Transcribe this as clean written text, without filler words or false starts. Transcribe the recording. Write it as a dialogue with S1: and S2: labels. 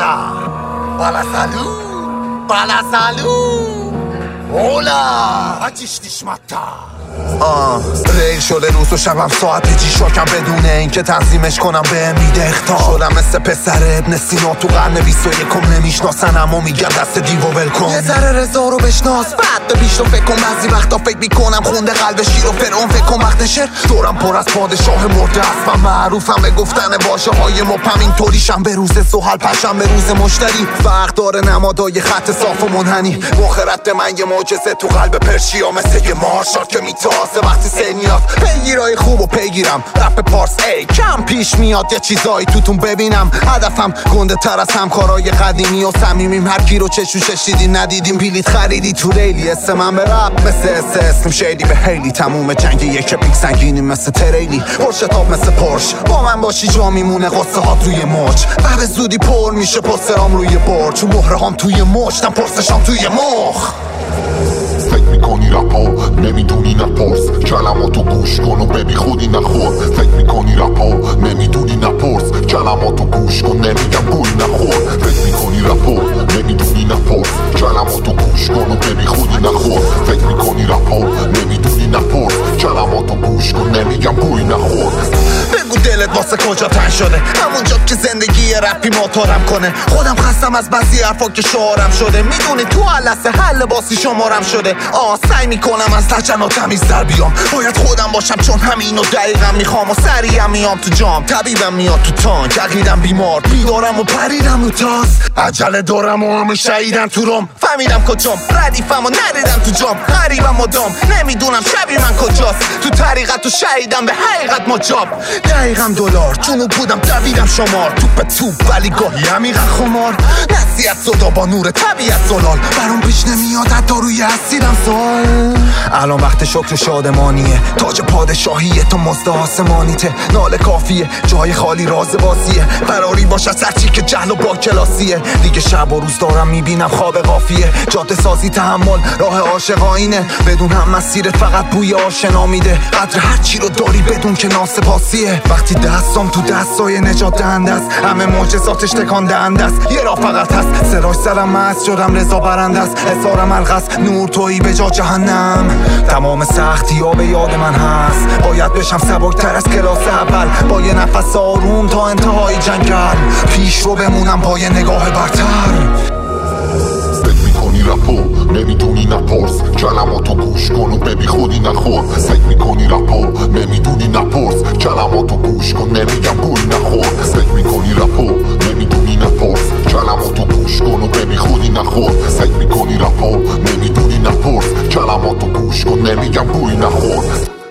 S1: Bala salud Hola Ateş dişmatta ریل شده روز و شبم ساعت جی شاکم بدون این که تنظیمش کنم به میده اختار شدم مثل پسر ابن سینا تو قرن 21 نمیشناسنم و میگن دست دیو ول کن یه ذره رضا رو بشناس بعد به پیش رو فکر کن بعضی وقتا فکر میکنم خونده قلب شیر و فرعون فکر کن وقت شعر دورم پر از پادشاه مرده است من معروفم به گفتن واژه های مبهم اینطوریشم به روز زحل پشم به روز مشتری فرق داره نمادای خط صاف و منحنی مخرت من یه معجزه تو قلب پرشیا مثل یه مارشال که میتازه وقتی سنیات پیگیرای خوب و پیگیرم رپ پارس ای کم پیش میاد یه چیزایی توتون ببینم هدفم گنده تر از همکارای قدیمی و صمیمیم هر کی رو چشوشش دیدین ندیدیم بلیط خریدی تو ریلی اسم من به رپ مثل اسم شیدی به هیلی تموم جنگ یک پیک سنگینی مثل تریلی پرشتاب مثل پرش با من باشی جا میمونه قصه هات روی مچ و به زودی پر میشه پسترام روی برج چون مهره هام توی مچ پرسشام توی مخ
S2: فکر میکنی رپا نمیدونی نپرس کلماتو گوش کن و ببی خودی نخور فکر میکنی رپا نمیدونی نپرس کلماتو گوش کن نمیگم گوی نخور فکر میکنی رپا نمیدونی نپرس کلماتو گوش کن و ببی خودی نخور فکر میکنی رپا نمیدونی نپرس کلماتو گوش کن نمیگم گوی نخور
S1: بگو دلت واسه کجا تن شده همونجا که زندگی رپی موتورم کنه خودم خستم از بعضی حرفا که شعارم شده میدونی تو لحظه حل باسی شمارم شده سعی میکنم از لجن و تمیز در بیام باید خودم باشم چون همینو دقیقا میخوام و سریعم میام تو جام طبیبم میاد تو تانک عقیدم بیمار بیدارم و پریدم رو تاس عجله دارم و همه شهیدن تو روم فهمیدم کجام ردیفم و ندیدم تو جام غریبم مدام نمیدونم شبیه من کجاست تو طریقت و شهیدم به حقیقت مجاب دقیقم دلار جنوب بودم دویدم شمار توپ ولی گاهی عمیقا خمار نصیحت صدا با نور طبیعت زلال برام پیش نمیاد حتی روی اسیرم سوال الان وقت شکر و شادمانیه تاج پادشاهیه تو مزد آسمانیته ناله کافیه جای خالی راز بازیه فراری باش از هرچی که جهل و با کلاسیه دیگه شب و روز دارم میبینم خواب قافیه جاده سازی تحمل راه عاشقانه بدون هم مسیرت فقط بوی آشنا میده قدر هرچی رو داری بدون که ناسپاسیه وقتی دستم تو دستای نجات دهنده است همه معجزاتش تکان دهنده است یه راه فقط هست سراج سرم مست شدم رضا برنده است حسارم الغاز نور تویی به جا جهنم تمام سختی ها به یاد من هست باید بشم سبکتر از کلاس اول با یه نفس آروم تا انتهای جنگل پیش رو بمونم با یه نگاه برتر
S2: فکر میکنی رپا نمیدونی نپرس کلماتو گوش کن و ببی خودی نخور فکر میکنی رپا نمیدونی نپرس کلماتو گوش کن نمیگم گوی نخور فکر میکنی رپا نمیدونی نپرس کلماتو گوش کن و ببی خودی نخور فکر میکنی رپا نمیدونی نپرس کلماتو گوش کن نمیگم گوی نخور